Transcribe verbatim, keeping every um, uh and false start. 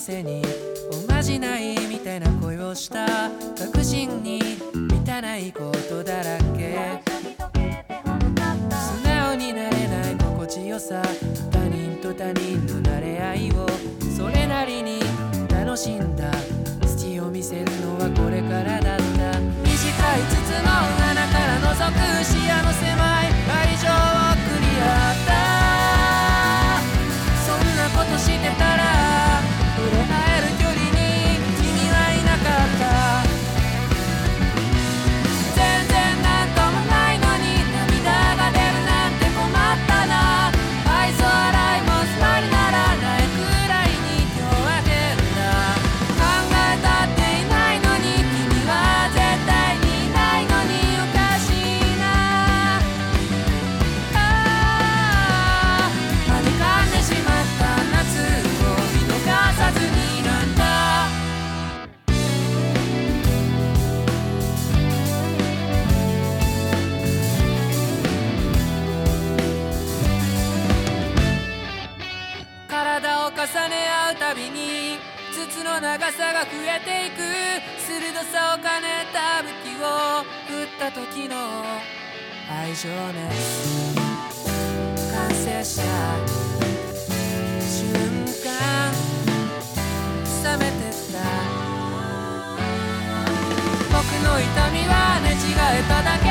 せにおまじないみたいな恋をした確信に満たないことだらけ素直になれない心地よさ他人と他人の慣れ合いをそれなりに楽しんだ隙を見せるのはこれからだった短い筒の穴から覗く視野の狭い愛情を送り合ったそんなことしてたら触れ合える距離に君はいなかった全然なんともないのに涙が出るなんて困ったな愛想笑いもスマイルならないくらいに今日は変だ考えたっていないのに君は絶対にいないのにおかしいなあーはにかんでしまった夏を見逃さずにいるんだ体を重ね合うたびに筒の長さが増えていく鋭さを兼ねた武器を振った時の愛情熱完成した瞬間冷めてった僕の痛みは寝違えただけ